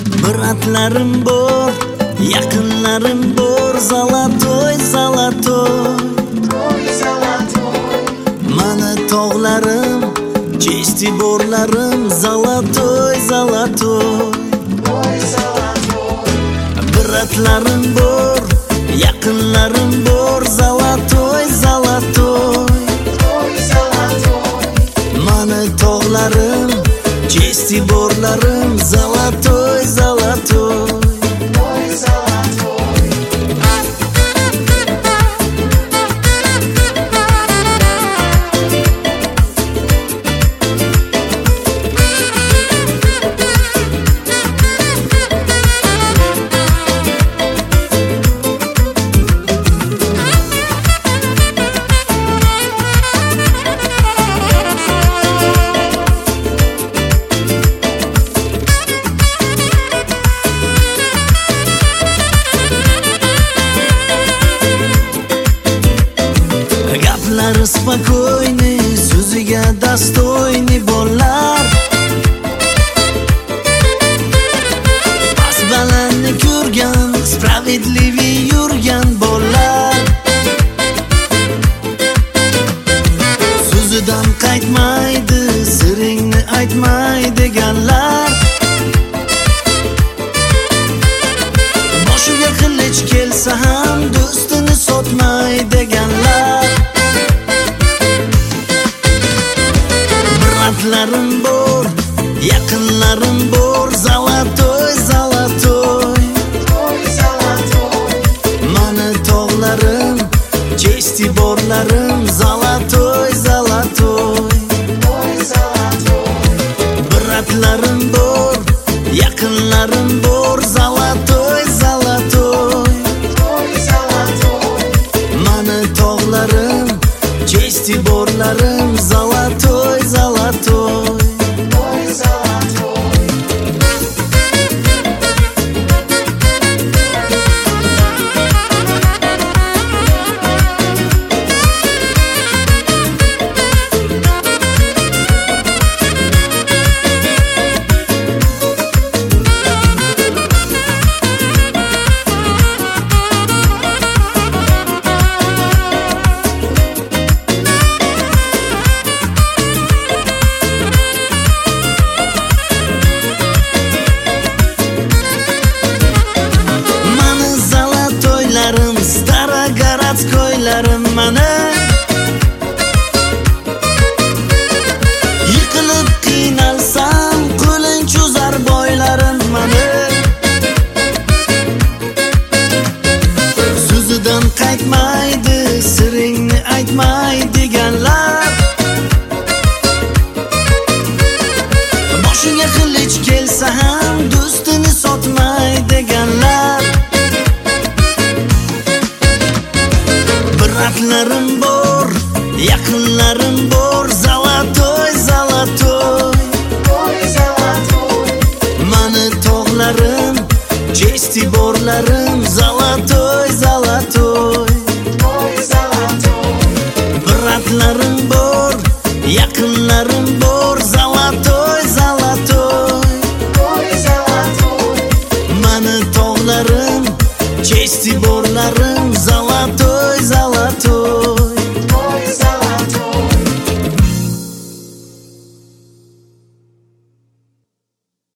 Bratlarim bor, yaqinlarim bor, zalatoy, zalatoy. Mana tog'larim, chesti borlarim, zalatoy, zalatoy. Bratlarim bor, yaqinlarim bor, zalatoy, zalatoy. Mana tog'larim, chesti borlarim, zalatoy, zalatoy. Спокойный, so'ziga достойный bollar. Past balandni ko'rgan, справедливый yurgan bollar. So'zidan qaytmaydi, siringni aytmay deganlar. Boshiga qilich kelsa ham do'stini sotmay deganlar. Bratlarim bor, yaqinlarim bor, zalatoy, zalatoy. Mana tog'larim, chesti borlarim, zalatoy, zalatoy. Bratlarim bor, yaqinlarim bor, zalatoy, zalatoy. Mana tog'larim, chesti borlarim, zalatoy, zalatoy. Starogorodskoylarim mana yiqilib qiynalsam qo'ling cho'zar boylarim mana. So'zidan qaytmaydi, siringni aytmay deganlar. Boshiga qilich kelsa ham do'stini sotmay deganlar. Bratlarim bor, yaqinlarim bor, zalatoy, zalatoy. Mana tog'larim, chesti borlarim, zalatoy, zalatoy. Bratlarim bor, yaqinlarim bor, zalatoy, zalatoy. Mana tog'larim, chesti borlarim, zalatoy.